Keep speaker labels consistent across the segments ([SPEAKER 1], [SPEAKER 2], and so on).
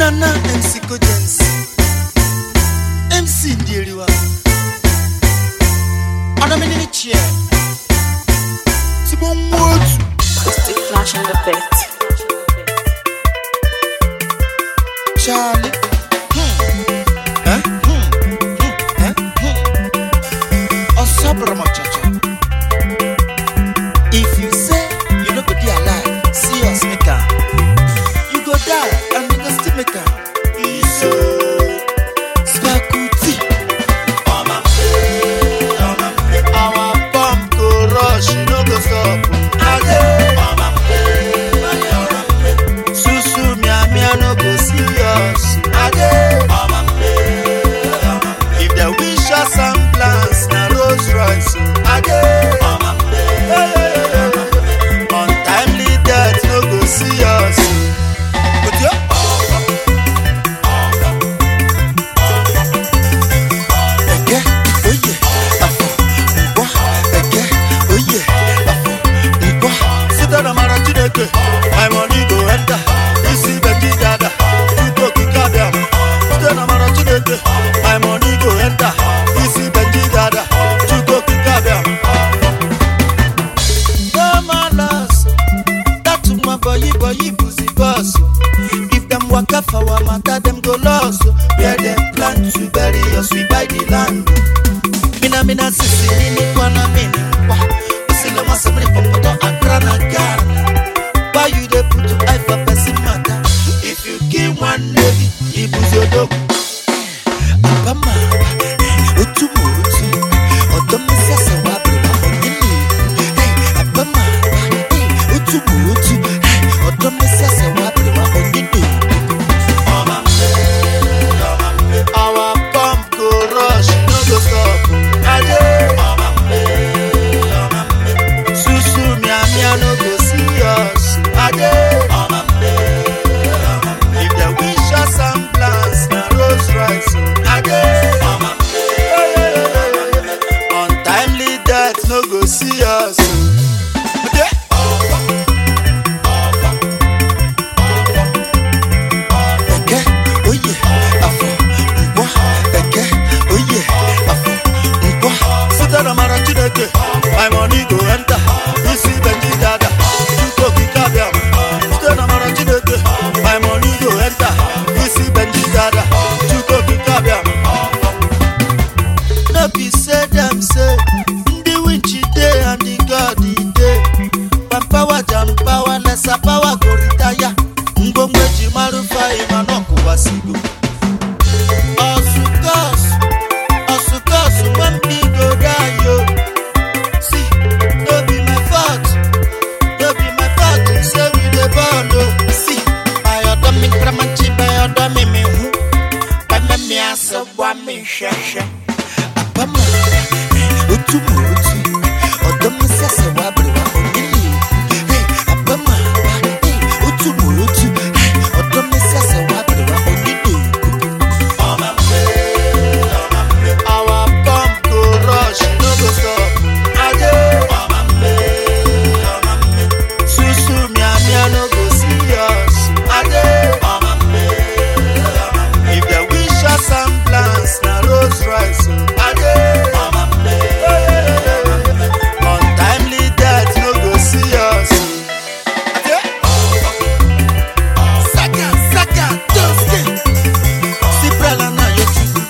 [SPEAKER 1] Nana MC Kojensi MC Ndiriwa Anamini chair Sibon Woods
[SPEAKER 2] Stick flash in the pit.
[SPEAKER 1] Charlie Osabra Machacha. If you say you no go dey alive, see us make am. You go die and you go still make am. Iso Spakuti. Our pump go rush, you no go stop. Susu mia no go see us. If they wish us some plans, na Rolls Royce. Untimely death no go see us. My money go enter. Isi Benji Dada. You go kick out them. My money go enter. Isi Benji Dada. You go kick out them. No man loss. That's my boy pussy boss. If them walk up for a matter, them go lost. Where them plan to bury us, we buy the land. Mina sisi nini kwana mini wa. Usile masamri popoto akrana gana. Why you dey put your eye for person matter? If you kill one lady, he puts your dog. Abama, utumu, otomisa sawabre wahonini. Hey, abama, utumu, otomisa sawabre wahonini. Our pump go rush, no go stop. Susu mia no go see us. If they wish us some plans, na Rolls Royce. Untimely death no go see us. My money go enter. Isi Benji Dada. You go kick out them. My money go enter. Isi Benji Dada. You go kick out them. No be say them say the winchy day and the God the day. Pampawa jam power lesser power go retire. Ngomwe jimarufa imanoku wasigo. Osukas when we go die yo. See, no be my fault. No be my fault to say we the ball. See, I don't make pramanchi, I don't make me who. But me asa wa me shasha. Abama, utumu, otomisa sawabre wahonini. Hey, abama, utumu, otomisa sawabre wahonini. Our pump go rush, no go stop. Susu mia no go see us. If they wish us some plans, na Rolls Royce. Untimely death no go see us. Saka, don't Siprala na yotu.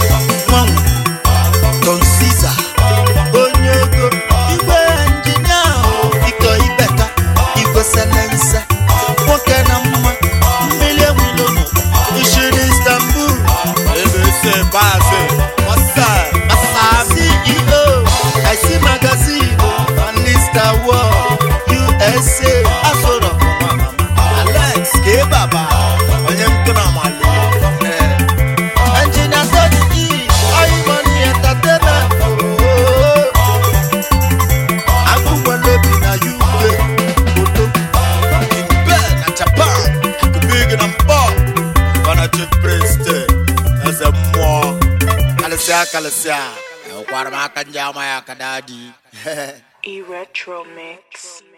[SPEAKER 1] Don Caesar. Onyego. Igwe engineer. Iko ibeka. Igwe selense. Woke na mma. Mmile wilono. Ishiri Istanbul. Ebese base. Masa CEO. I see magazine. Anlista War. USA. Asoro. Alex Kebaba. Onye mkuna mali. Engineer Sodi. Ayi money entertainment. Agumwele bi na UK. In bed na Japan. Big na mpo. Wana Chief Prince. Eze mwa. Kalesia. Ukwarama kanja maya kadadi.
[SPEAKER 2] E-Retro Mix.